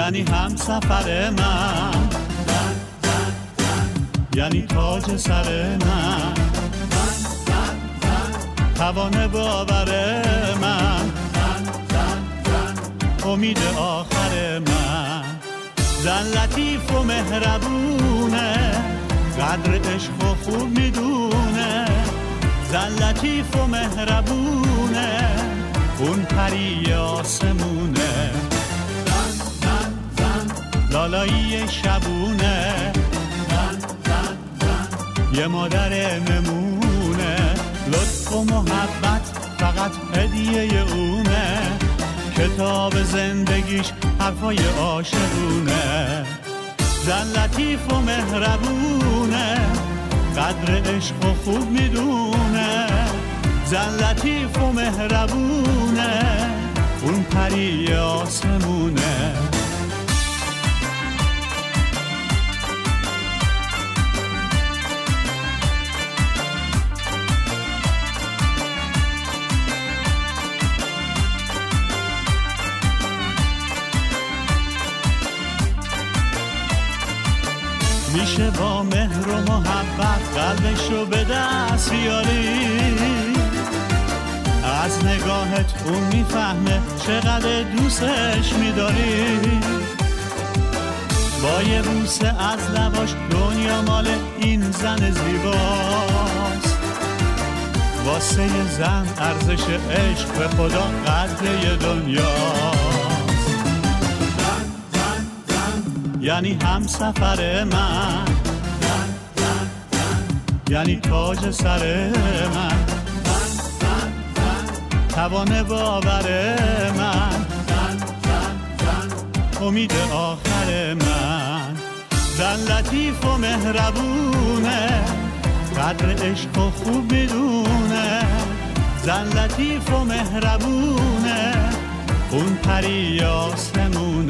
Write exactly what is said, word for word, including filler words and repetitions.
یعنی هم سفر من، زن زن زن یعنی تاج سر من، زن زن زن توان باور من، زن زن زن امید آخر من. زن لطیف و مهربونه، قدر عشق و خوب میدونه. زن لطیف و مهربونه، اون پری آسمونه. زن زن زن لالایی شبونه، زن زن زن یه مادر نمونه. لطف و محبت فقط هدیه اونه، کتاب زندگیش حرفای عاشقونه. زن لطیف و مهربونه، قدر عشق و خوب میدونه. زن لطیف و مهربونه، اون پری آسمونه. میشه با مهر و محبت قلبشو به دست بیاری، از نگاهت اون میفهمه چقدر دوستش میداری. با یه بوسه از لباش دنیا مال این زن زیباست. واسه یه زن ارزش عشق به خدا قدر دنیاست. زن زن زن یعنی هم سفر من، زن زن زن یعنی تاج سر من، زن زن زن توان باور من، زن زن زن امید آخر من. زن لطیف و مهربونه، قدر عشق و خوب میدونه. زن لطیف و مهربونه، اون پری آسمونه.